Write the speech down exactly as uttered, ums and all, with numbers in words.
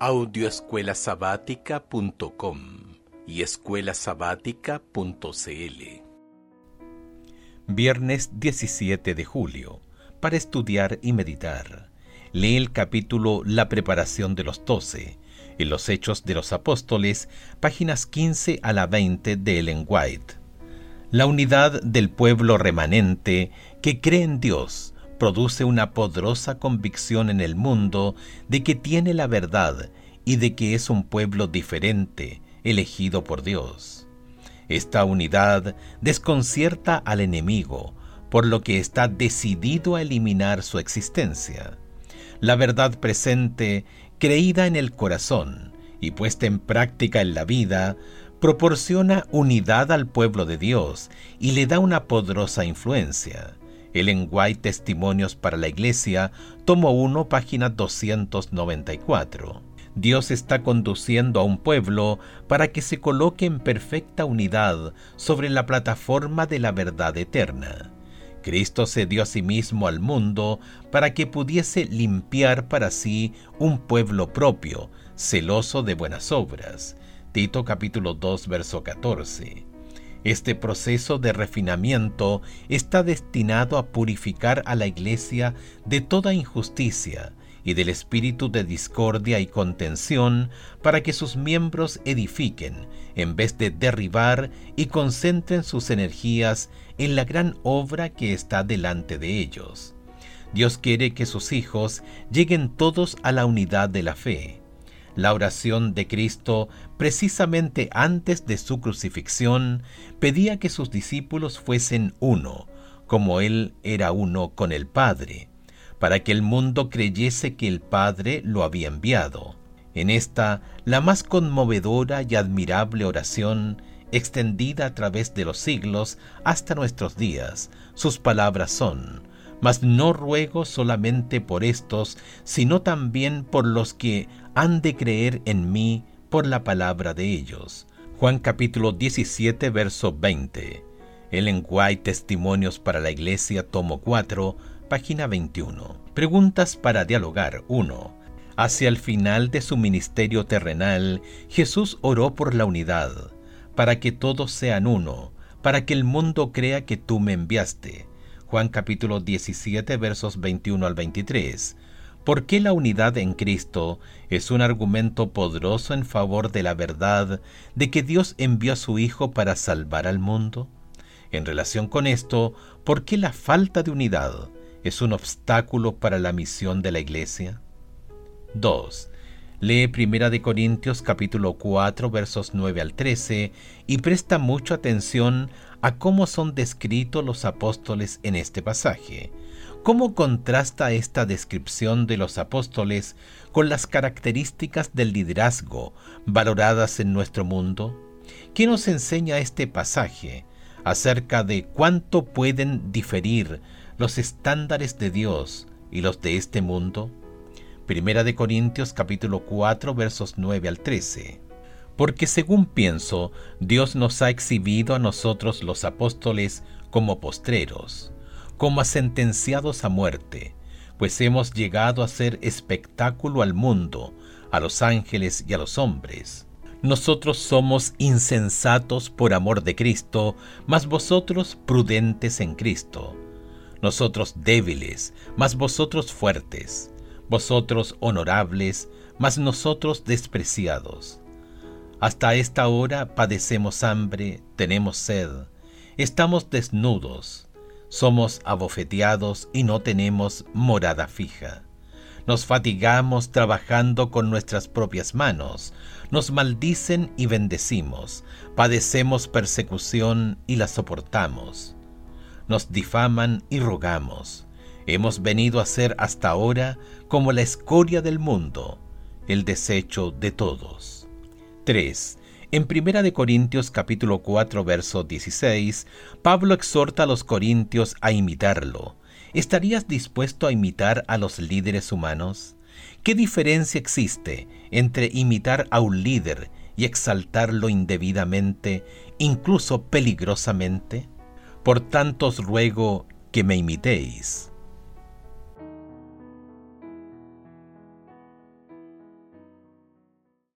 audio escuela sabática punto com y escuela sabática punto c l. Viernes diecisiete de julio, para estudiar y meditar. Lee el capítulo La preparación de los doce, en los Hechos de los Apóstoles, páginas quince a la veinte de Ellen White. La unidad del pueblo remanente que cree en Dios produce una poderosa convicción en el mundo de que tiene la verdad y de que es un pueblo diferente, elegido por Dios. Esta unidad desconcierta al enemigo, por lo que está decidido a eliminar su existencia. La verdad presente, creída en el corazón y puesta en práctica en la vida, proporciona unidad al pueblo de Dios y le da una poderosa influencia. Ellen White, Testimonios para la Iglesia, tomo uno, página doscientos noventa y cuatro. Dios está conduciendo a un pueblo para que se coloque en perfecta unidad sobre la plataforma de la verdad eterna. Cristo se dio a sí mismo al mundo para que pudiese limpiar para sí un pueblo propio, celoso de buenas obras. Tito capítulo dos, verso catorce. Este proceso de refinamiento está destinado a purificar a la Iglesia de toda injusticia y del espíritu de discordia y contención para que sus miembros edifiquen en vez de derribar y concentren sus energías en la gran obra que está delante de ellos. Dios quiere que sus hijos lleguen todos a la unidad de la fe. La oración de Cristo, precisamente antes de su crucifixión, pedía que sus discípulos fuesen uno, como Él era uno con el Padre, para que el mundo creyese que el Padre lo había enviado. En esta, la más conmovedora y admirable oración, extendida a través de los siglos hasta nuestros días, sus palabras son: mas no ruego solamente por estos, sino también por los que han de creer en mí por la palabra de ellos. Juan capítulo diecisiete, verso veinte. Ellen White, Testimonios para la Iglesia, tomo cuatro, página veintiuno. Preguntas para dialogar. uno. Hacia el final de su ministerio terrenal, Jesús oró por la unidad, para que todos sean uno, para que el mundo crea que tú me enviaste. Juan capítulo diecisiete, versos veintiuno al veintitrés. ¿Por qué la unidad en Cristo es un argumento poderoso en favor de la verdad de que Dios envió a su Hijo para salvar al mundo? En relación con esto, ¿por qué la falta de unidad es un obstáculo para la misión de la Iglesia? dos. Lee Primera de Corintios capítulo cuatro, versos nueve al trece y presta mucha atención a cómo son descritos los apóstoles en este pasaje. ¿Cómo contrasta esta descripción de los apóstoles con las características del liderazgo valoradas en nuestro mundo? ¿Qué nos enseña este pasaje acerca de cuánto pueden diferir los estándares de Dios y los de este mundo? Primera de Corintios capítulo cuatro, versos nueve al trece. Porque según pienso, Dios nos ha exhibido a nosotros los apóstoles como postreros, como a sentenciados a muerte, pues hemos llegado a ser espectáculo al mundo, a los ángeles y a los hombres. Nosotros somos insensatos por amor de Cristo, mas vosotros prudentes en Cristo. Nosotros débiles, mas vosotros fuertes. Vosotros honorables, mas nosotros despreciados. Hasta esta hora padecemos hambre, tenemos sed, estamos desnudos, somos abofeteados y no tenemos morada fija. Nos fatigamos trabajando con nuestras propias manos, nos maldicen y bendecimos, padecemos persecución y la soportamos. Nos difaman y rogamos. Hemos venido a ser hasta ahora como la escoria del mundo, el desecho de todos. tres. En Primera de Corintios capítulo cuatro, verso dieciséis, Pablo exhorta a los corintios a imitarlo. ¿Estarías dispuesto a imitar a los líderes humanos? ¿Qué diferencia existe entre imitar a un líder y exaltarlo indebidamente, incluso peligrosamente? Por tanto os ruego que me imitéis.